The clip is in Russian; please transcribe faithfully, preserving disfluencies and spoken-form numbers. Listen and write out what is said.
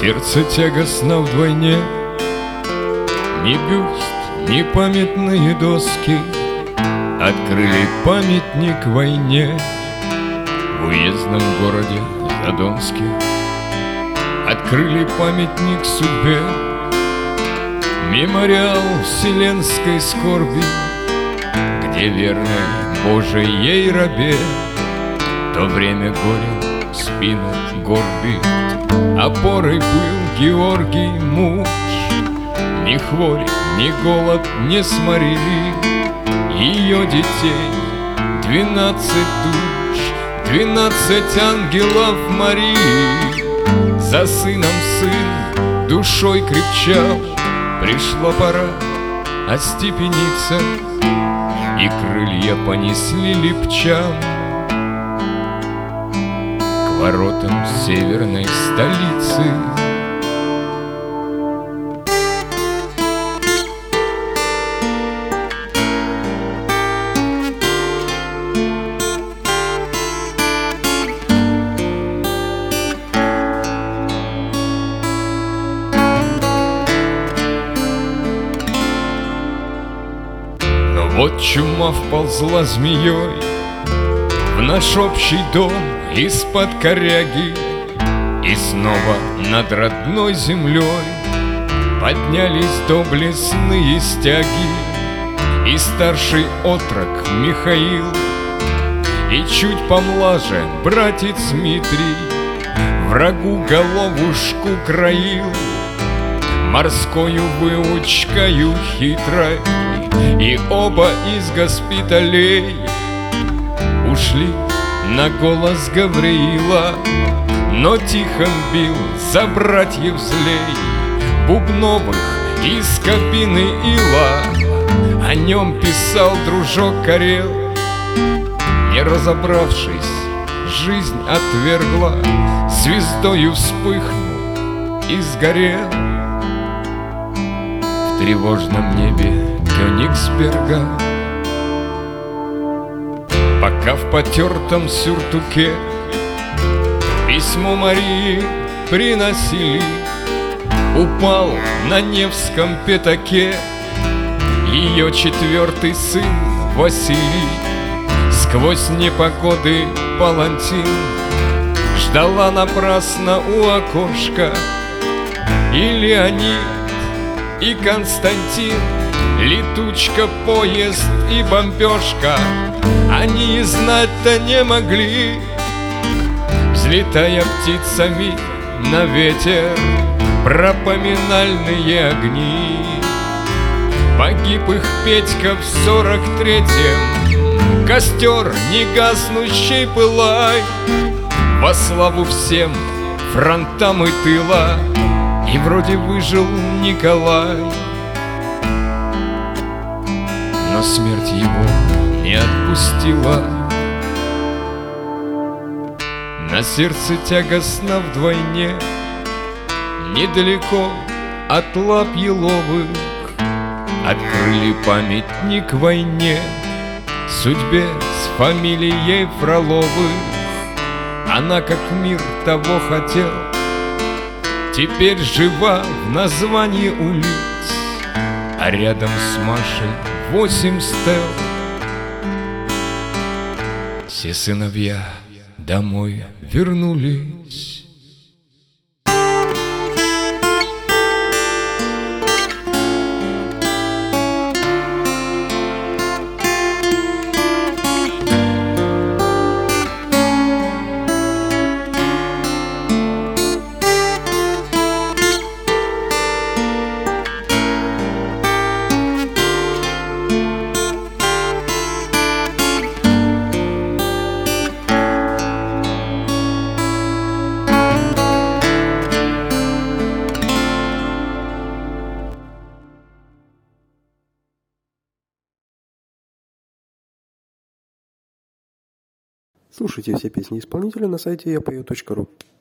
Сердце тягостно вдвойне, ни бюст, ни памятные доски открыли памятник войне в уездном городе Задонске. Открыли памятник судьбе, мемориал вселенской скорби, где верной Божией рабе то время горе спину горбит. Опорой был Георгий муж, ни хворь, ни голод не сморили ее детей. Двенадцать душ, двенадцать ангелов Марии. За сыном сын душой крепчал, пришла пора остепениться, и крылья понесли липчан к воротам северной столицы. Но вот чума вползла змеей в наш общий дом из-под коряги, и снова над родной землей поднялись доблестные стяги. И старший отрок Михаил, и чуть помлаже братец Дмитрий врагу головушку краил морскою выучкою хитрой. И оба из госпиталей ушли на голос Гавриила, но Тихон бил за братьев злей Бубновых из кабины ила. О нем писал дружок Карел, не разобравшись, жизнь отвергла, звездою вспыхнул и сгорел в тревожном небе Кёнигсберга. Пока в потертом сюртуке письмо Марии приносили, упал на Невском пятаке ее четвертый сын Василий. Сквозь непогоды палантин ждала напрасно у окошка и Леонид, и Константин. Летучка, поезд и бомбежка, они и знать-то не могли, взлетая птицами на ветер, про поминальные огни. Погиб их Петька в сорок третьем, костер негаснущий пылай, во славу всем фронтам и тыла, и вроде выжил Николай. Но смерть его не отпустила, на сердце тягостно вдвойне. Недалеко от лап еловых открыли памятник войне, судьбе с фамилией Фроловых. Она, как мир того хотел, теперь жива в названии улиц, а рядом с Машей восемь стел. Все сыновья домой вернулись. Слушайте все песни исполнителя на сайте я пою точка ру.